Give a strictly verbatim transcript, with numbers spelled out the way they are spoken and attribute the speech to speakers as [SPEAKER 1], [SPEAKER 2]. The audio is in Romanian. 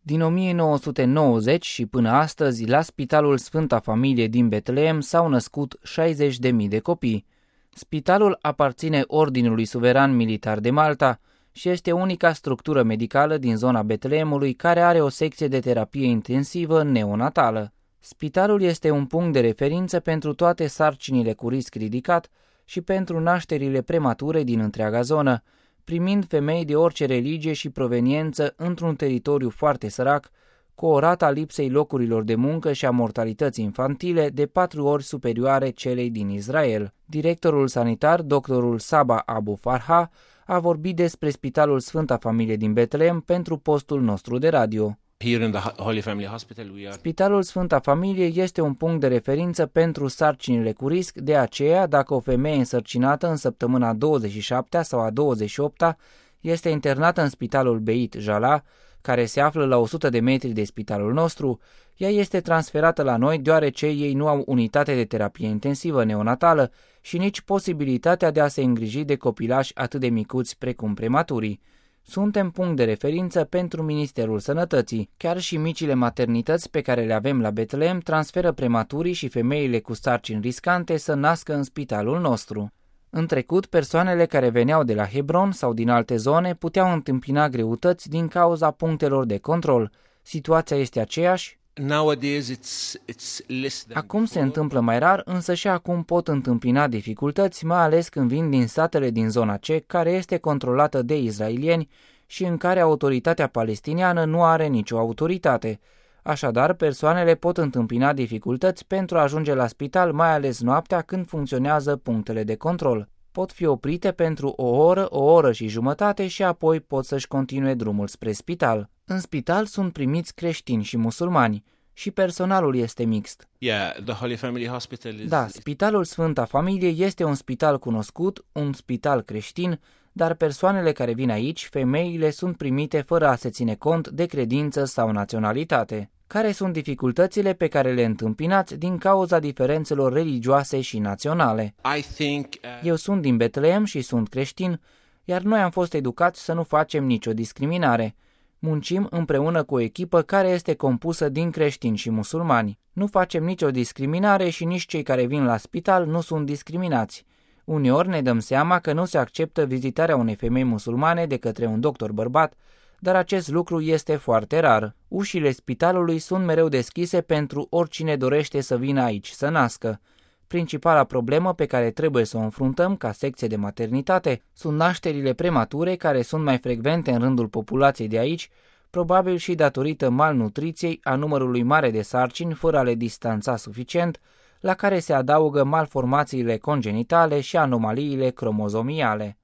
[SPEAKER 1] Din o mie nouă sute nouăzeci și până astăzi, la Spitalul Sfânta Familie din Betleem s-au născut șaizeci de mii de copii. Spitalul aparține Ordinului Suveran Militar de Malta și este unica structură medicală din zona Betleemului care are o secție de terapie intensivă neonatală. Spitalul este un punct de referință pentru toate sarcinile cu risc ridicat și pentru nașterile premature din întreaga zonă, primind femei de orice religie și proveniență într-un teritoriu foarte sărac, cu o rată a lipsei locurilor de muncă și a mortalității infantile de patru ori superioare celei din Israel. Directorul sanitar, doctorul Saba Abu Farha, a vorbit despre Spitalul Sfânta Familie din Betleem pentru postul nostru de radio.
[SPEAKER 2] Here in the Holy Family Hospital we are...
[SPEAKER 1] Spitalul Sfânta Familie este un punct de referință pentru sarcinile cu risc, de aceea dacă o femeie însărcinată în săptămâna a douăzeci și șaptea sau a douăzeci și opta este internată în Spitalul Beit Jala, care se află la o sută de metri de spitalul nostru, ea este transferată la noi deoarece ei nu au unitate de terapie intensivă neonatală și nici posibilitatea de a se îngriji de copilași atât de micuți precum prematurii. Suntem punct de referință pentru Ministerul Sănătății. Chiar și micile maternități pe care le avem la Betleem transferă prematurii și femeile cu sarcini riscante să nască în spitalul nostru. În trecut, persoanele care veneau de la Hebron sau din alte zone puteau întâmpina greutăți din cauza punctelor de control. Situația este aceeași?
[SPEAKER 2] Nowadays it's, it's less than
[SPEAKER 1] Acum se întâmplă mai rar, însă și acum pot întâmpina dificultăți, mai ales când vin din satele din zona C, care este controlată de israelieni și în care autoritatea palestiniană nu are nicio autoritate. Așadar, persoanele pot întâmpina dificultăți pentru a ajunge la spital, mai ales noaptea când funcționează punctele de control. Pot fi oprite pentru o oră, o oră și jumătate și apoi pot să-și continue drumul spre spital. În spital sunt primiți creștini și musulmani și personalul este mixt.
[SPEAKER 2] Yeah, the Holy Family Hospital is...
[SPEAKER 1] Da, Spitalul Sfânta Familie este un spital cunoscut, un spital creștin, dar persoanele care vin aici, femeile, sunt primite fără a se ține cont de credință sau naționalitate. Care sunt dificultățile pe care le întâmpinați din cauza diferențelor religioase și naționale?
[SPEAKER 2] I think, uh...
[SPEAKER 1] Eu sunt din Betleem și sunt creștin, iar noi am fost educați să nu facem nicio discriminare. Muncim împreună cu o echipă care este compusă din creștini și musulmani. Nu facem nicio discriminare și nici cei care vin la spital nu sunt discriminați. Uneori ne dăm seama că nu se acceptă vizitarea unei femei musulmane de către un doctor bărbat, dar acest lucru este foarte rar. Ușile spitalului sunt mereu deschise pentru oricine dorește să vină aici să nască. Principala problemă pe care trebuie să o înfruntăm ca secție de maternitate sunt nașterile premature, care sunt mai frecvente în rândul populației de aici, probabil și datorită malnutriției, a numărului mare de sarcini fără a le distanța suficient, la care se adaugă malformațiile congenitale și anomaliile cromozomiale.